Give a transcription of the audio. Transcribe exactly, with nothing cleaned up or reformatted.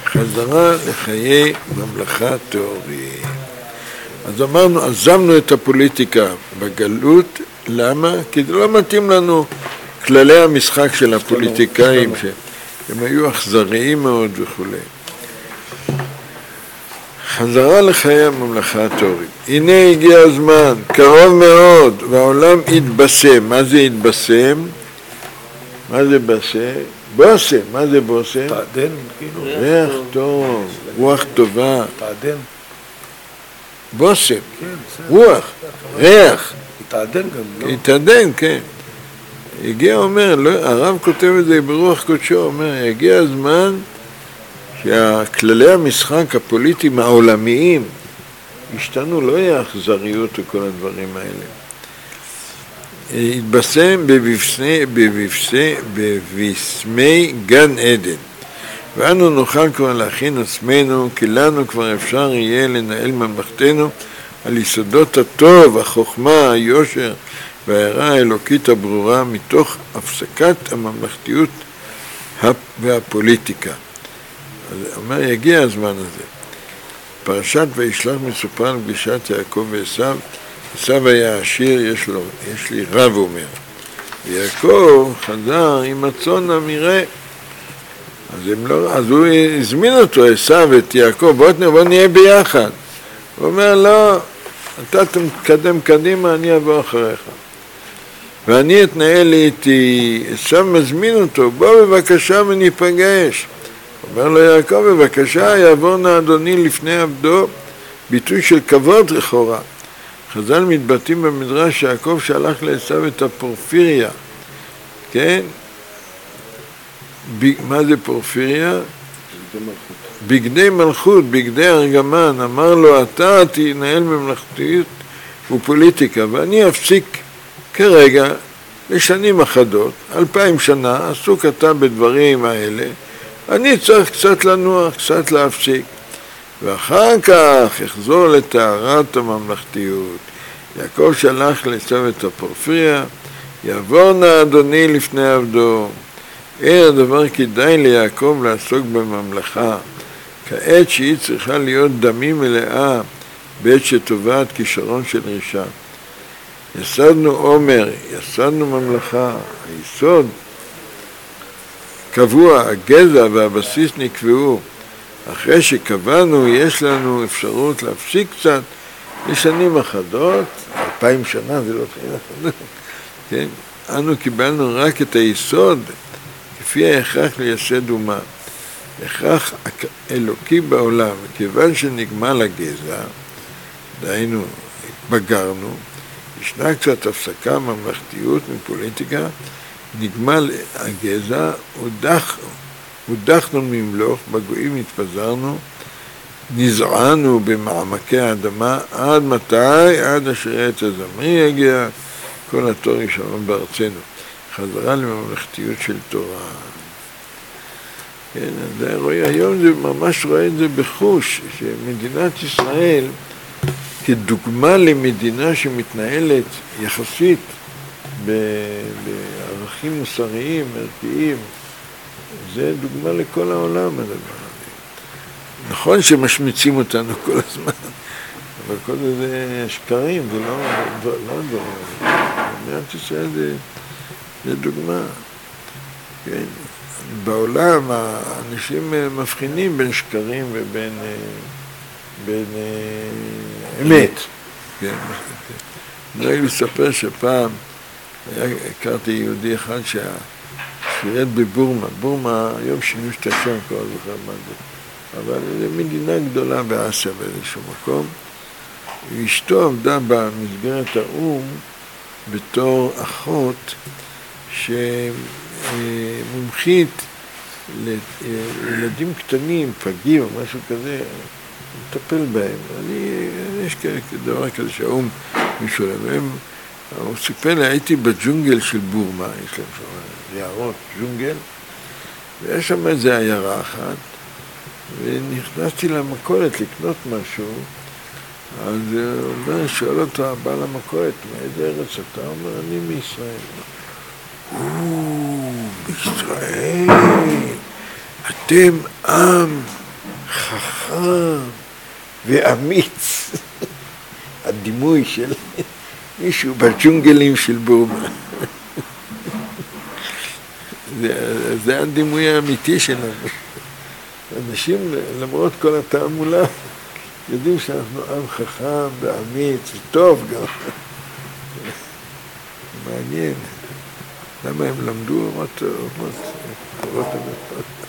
חזרה לחיי ממלכה טהורית. אז אמרנו, עזבנו את הפוליטיקה בגלות, למה? כי זה לא מתאים לנו כללי המשחק של הפוליטיקאים, שהם היו אכזריים מאוד וכו'. חזרה לחיי הממלכה הטהורית. הנה הגיע הזמן, קרוב מאוד, והעולם יתבשם. מה זה יתבשם? מה זה בסם? בושם. מה זה בושם? תעדן, כאילו. ריח טוב, רוח טובה. תעדן. בושם, רוח, ריח. יתעדן גם, לא? יתעדן, כן. הגיע, אומר, לא, הרב כותב את זה ברוח קודשו, אומר, הגיע הזמן שהכללי המשחק הפוליטיים העולמיים השתנו, לא יהיה אכזריות וכל הדברים האלה. התבשם בבפסי, בבפסי, בבשמי גן עדן. ואנו נוכל כבר להכין עצמנו, כי לנו כבר אפשר יהיה לנהל ממלכתנו על יסודות הטוב, החוכמה, היושר והערה האלוקית הברורה, מתוך הפסקת הממלכתיות והפוליטיקה. אז אומר, יגיע הזמן הזה. פרשת וישלח מסופר על פגישת יעקב ועשיו. עשיו היה עשיר, יש לו, יש לי רב אומר. ויעקב חזר עם הצאן המרעה. אז, לא, אז הוא הזמין אותו, עשיו את יעקב, בוא, בוא נהיה ביחד. הוא אומר, לא, אתה תקדם קדימה, אני אבוא אחריך. ואני אתנהל איתי, עשיו מזמין אותו, בוא בבקשה וניפגש. אומר לו יעקב, בבקשה, יעבור נא אדוני לפני עבדו, ביטוי של כבוד לכאורה. חז"ל מתבטאים במדרש שיעקב שלח לעשיו את הפורפיריה, כן? ב... מה זה פורפיריה? בגדי מלכות, בגדי ארגמן. אמר לו, אתה תנהל ממלכתיות ופוליטיקה, ואני אפסיק כרגע לשנים אחדות, אלפיים שנה, עסוק אתה בדברים האלה, אני צריך קצת לנוח, קצת להפסיק. ואחר כך יחזור לטהרת הממלכתיות. יעקב שלח לעשיו את הפורפיריה, יעבור נא אדוני לפני עבדו. אין הדבר כדאי ליעקב לעסוק בממלכה, כעת שהיא צריכה להיות דמי מלאה בעת שטובעת כישרון של רישה. יסדנו עומר, יסדנו ממלכה, היסוד קבוע, הגזע והבסיס נקבעו. אחרי שקבענו, יש לנו אפשרות להפסיק קצת לשנים אחדות, אלפיים שנה זה לא שנים אחדות, כן? אנו קיבלנו רק את היסוד, כפי ההכרח לייסד אומה. הכרח אלוקי בעולם, כיוון שנגמל הגזע, דהיינו, התבגרנו, ישנה קצת הפסקה ממלכתיות מפוליטיקה, נגמל הגזע, הודח, הודחנו ממלוך, בגויים התפזרנו, נזרענו במעמקי האדמה, עד מתי? עד אשר עת הזמרי יגיע, כל התור ישרון בארצנו. חזרה לממלכתיות של תורה. כן, זה רואה, היום זה ממש רואה את זה בחוש, שמדינת ישראל, כדוגמה למדינה שמתנהלת יחסית בערכים מוסריים, ערכיים, זה דוגמה לכל העולם הדבר הזה. נכון שמשמיצים אותנו כל הזמן, אבל כל זה שקרים, זה לא דברים. מדינת ישראל זה, זה דוגמה. כן. בעולם האנשים מבחינים בין שקרים ובין בין, אמת. כן. אני רק לספר שפעם הכרתי יהודי אחד ששירת בבורמה. בורמה היום שינו את השם, כל זוכר מה זה. אבל זו מדינה גדולה באסיה באיזשהו מקום. ואשתו עבדה במסגרת האום בתור אחות שמומחית לילדים קטנים, פגים או משהו כזה, לטפל בהם. אני, יש דבר כזה שהאום מישהו להם, הוא סיפר לי, הייתי בג'ונגל של בורמה, יש להם שם יערות, ג'ונגל, ויש שם איזה עיירה אחת, ונכנסתי למכולת לקנות משהו, אז הוא אומר, שואל אותו הבעל המכולת, מאיזה ארץ אתה? הוא אומר, אני מישראל. או, בישראל, אתם עם חכם ואמיץ. הדימוי של מישהו בג'ונגלים של בורמה. זה, זה הדימוי האמיתי שלנו. אנשים, למרות כל התעמולה, יודעים שאנחנו עם חכם ואמיץ וטוב גם. מעניין. למה הם למדו? מה טוב, מה טוב, תורות המפות.